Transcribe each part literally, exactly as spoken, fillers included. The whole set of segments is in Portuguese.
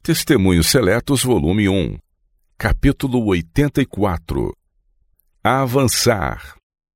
Testemunhos Seletos, volume um, capítulo oitenta e quatro. Avançar.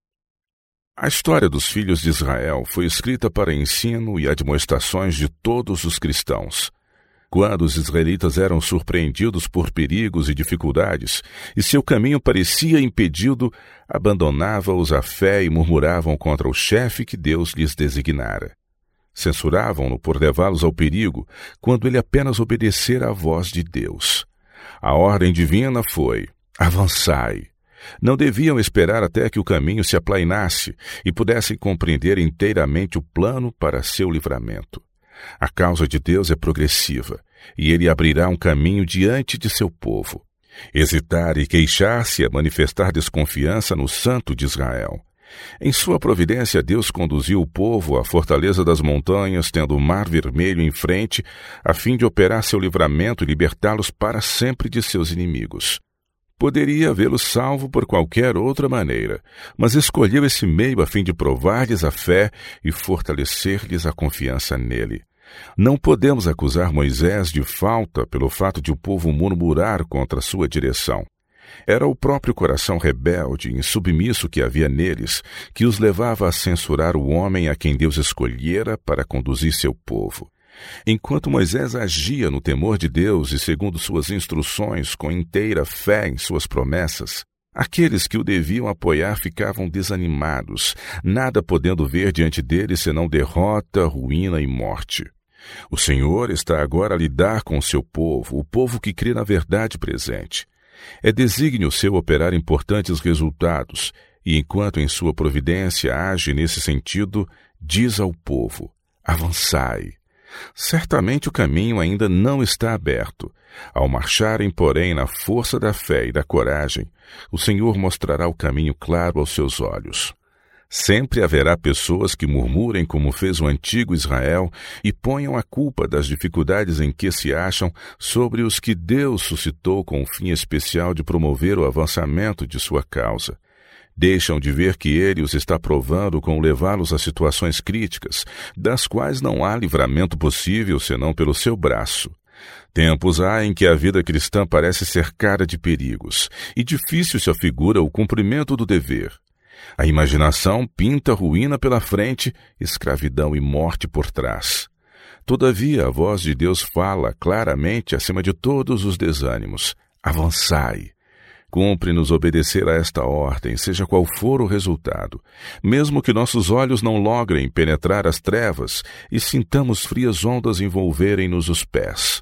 A história dos filhos de Israel foi escrita para ensino e admoestações de todos os cristãos. Quando os israelitas eram surpreendidos por perigos e dificuldades, e seu caminho parecia impedido, abandonavam-os a fé e murmuravam contra o chefe que Deus lhes designara. Censuravam-no por levá-los ao perigo, quando ele apenas obedecera à voz de Deus. A ordem divina foi: avançai. Não deviam esperar até que o caminho se aplainasse e pudessem compreender inteiramente o plano para seu livramento. A causa de Deus é progressiva, e ele abrirá um caminho diante de seu povo. Hesitar e queixar-se é manifestar desconfiança no Santo de Israel. Em sua providência, Deus conduziu o povo à fortaleza das montanhas, tendo o Mar Vermelho em frente, a fim de operar seu livramento e libertá-los para sempre de seus inimigos. Poderia havê-los salvo por qualquer outra maneira, mas escolheu esse meio a fim de provar-lhes a fé e fortalecer-lhes a confiança nele. Não podemos acusar Moisés de falta pelo fato de o povo murmurar contra sua direção. Era o próprio coração rebelde e insubmisso que havia neles que os levava a censurar o homem a quem Deus escolhera para conduzir seu povo. Enquanto Moisés agia no temor de Deus e segundo suas instruções com inteira fé em suas promessas, aqueles que o deviam apoiar ficavam desanimados, nada podendo ver diante dele senão derrota, ruína e morte. O Senhor está agora a lidar com o seu povo, o povo que crê na verdade presente. É desígnio seu operar importantes resultados, e enquanto em sua providência age nesse sentido, diz ao povo: avançai. Certamente o caminho ainda não está aberto. Ao marcharem, porém, na força da fé e da coragem, o Senhor mostrará o caminho claro aos seus olhos. Sempre haverá pessoas que murmurem como fez o antigo Israel e ponham a culpa das dificuldades em que se acham sobre os que Deus suscitou com o fim especial de promover o avançamento de sua causa. Deixam de ver que ele os está provando com levá-los a situações críticas, das quais não há livramento possível senão pelo seu braço. Tempos há em que a vida cristã parece cercada de perigos, e difícil se afigura o cumprimento do dever. A imaginação pinta ruína pela frente, escravidão e morte por trás. Todavia, a voz de Deus fala claramente acima de todos os desânimos: avançai. Cumpre-nos obedecer a esta ordem, seja qual for o resultado, mesmo que nossos olhos não logrem penetrar as trevas e sintamos frias ondas envolverem-nos os pés.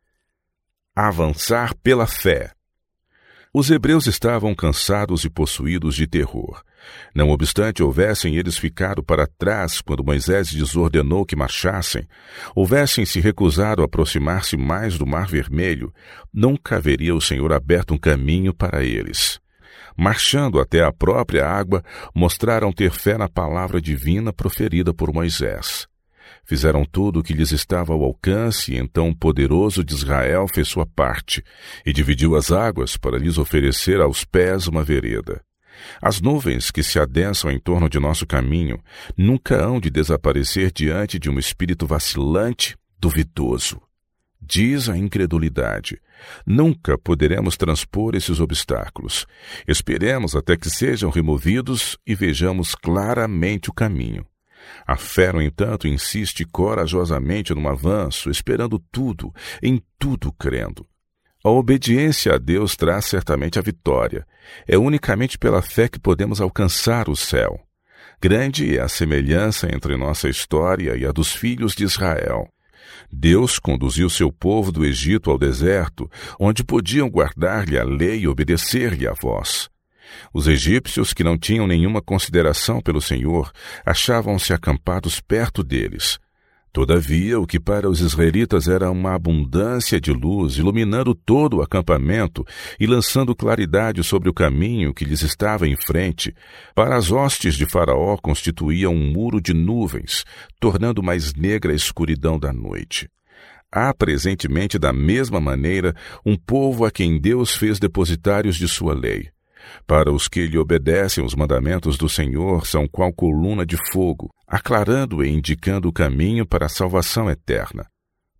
Avançar pela fé. Os hebreus estavam cansados e possuídos de terror. Não obstante houvessem eles ficado para trás quando Moisés lhes ordenou que marchassem, houvessem se recusado a aproximar-se mais do Mar Vermelho, nunca haveria o Senhor aberto um caminho para eles. Marchando até a própria água, mostraram ter fé na palavra divina proferida por Moisés. Fizeram tudo o que lhes estava ao alcance, e então o poderoso de Israel fez sua parte, e dividiu as águas para lhes oferecer aos pés uma vereda. As nuvens que se adensam em torno de nosso caminho nunca hão de desaparecer diante de um espírito vacilante, duvidoso. Diz a incredulidade: nunca poderemos transpor esses obstáculos. Esperemos até que sejam removidos e vejamos claramente o caminho. A fé, no entanto, insiste corajosamente no avanço, esperando tudo, em tudo crendo. A obediência a Deus traz certamente a vitória. É unicamente pela fé que podemos alcançar o céu. Grande é a semelhança entre nossa história e a dos filhos de Israel. Deus conduziu seu povo do Egito ao deserto, onde podiam guardar-lhe a lei e obedecer-lhe a voz. Os egípcios, que não tinham nenhuma consideração pelo Senhor, achavam-se acampados perto deles. Todavia, o que para os israelitas era uma abundância de luz, iluminando todo o acampamento e lançando claridade sobre o caminho que lhes estava em frente, para as hostes de Faraó constituía um muro de nuvens, tornando mais negra a escuridão da noite. Há presentemente, da mesma maneira, um povo a quem Deus fez depositários de sua lei. Para os que lhe obedecem, os mandamentos do Senhor são qual coluna de fogo, aclarando e indicando o caminho para a salvação eterna.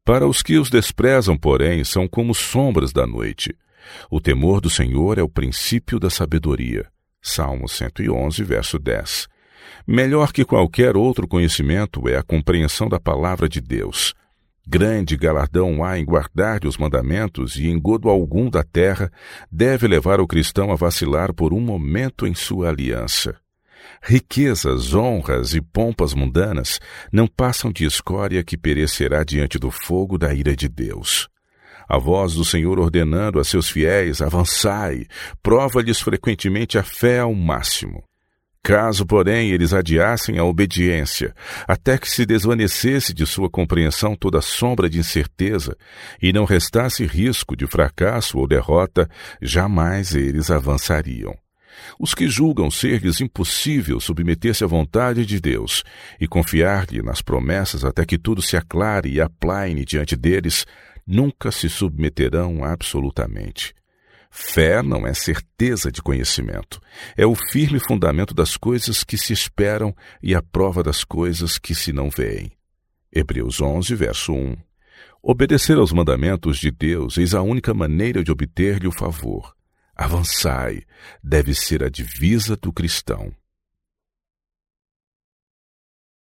Para os que os desprezam, porém, são como sombras da noite. O temor do Senhor é o princípio da sabedoria. Salmo cento e onze, verso dez. Melhor que qualquer outro conhecimento é a compreensão da palavra de Deus. Grande galardão há em guardar os mandamentos e engodo algum da terra deve levar o cristão a vacilar por um momento em sua aliança. Riquezas, honras e pompas mundanas não passam de escória que perecerá diante do fogo da ira de Deus. A voz do Senhor ordenando a seus fiéis, avançai, prova-lhes frequentemente a fé ao máximo. Caso, porém, eles adiassem a obediência, até que se desvanecesse de sua compreensão toda sombra de incerteza, e não restasse risco de fracasso ou derrota, jamais eles avançariam. Os que julgam ser-lhes impossível submeter-se à vontade de Deus e confiar-lhe nas promessas até que tudo se aclare e aplaine diante deles, nunca se submeterão absolutamente. Fé não é certeza de conhecimento, é o firme fundamento das coisas que se esperam e a prova das coisas que se não veem. Hebreus onze, verso um. Obedecer aos mandamentos de Deus eis a única maneira de obter-lhe o favor. Avançai, deve ser a divisa do cristão.